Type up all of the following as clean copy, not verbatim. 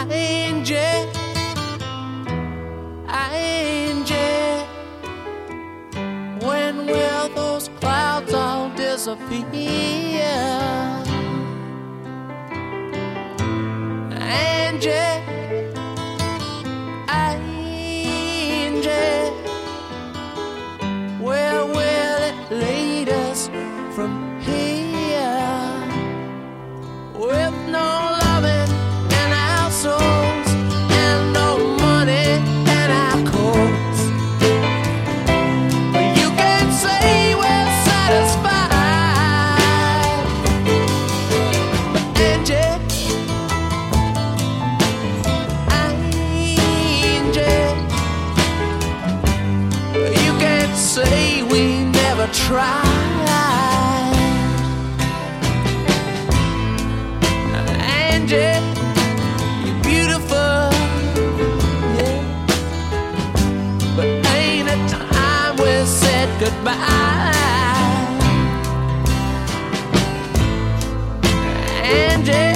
Angie, Angie, when will those clouds all disappear? Angie, Angie, where will it lead us from here? With no loving in our souls and no money in our coats, you can say we're satisfied. But Angie, Angie, you can't say we never tried. Angie, you're beautiful, yeah, but ain't it time we said goodbye? Angie,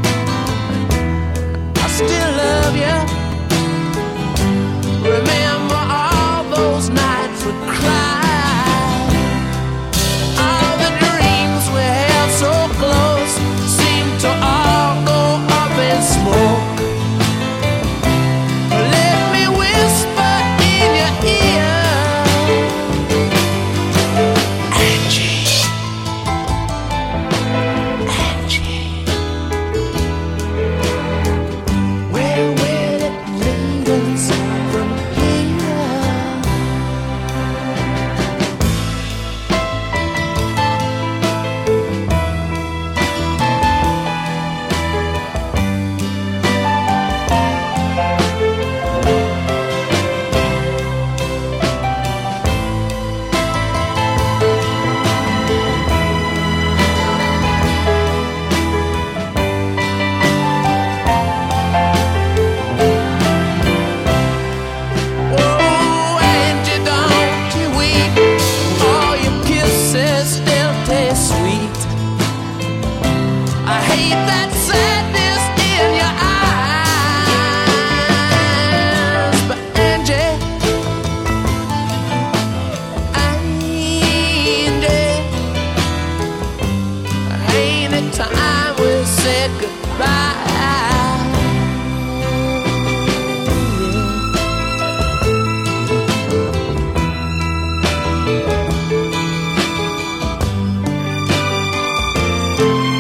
I still love you. Remember all those nights we cried, all the dreams we held so close seem to all go up in smoke. Let me whisper in your ear, Angie, Angie, where will it lead us from here? Oh, Angie, don't you weep. All your kisses still taste sweet. I hate that sadness in your eyes. But Angie, Angie, ain't it time we said goodbye? Yeah.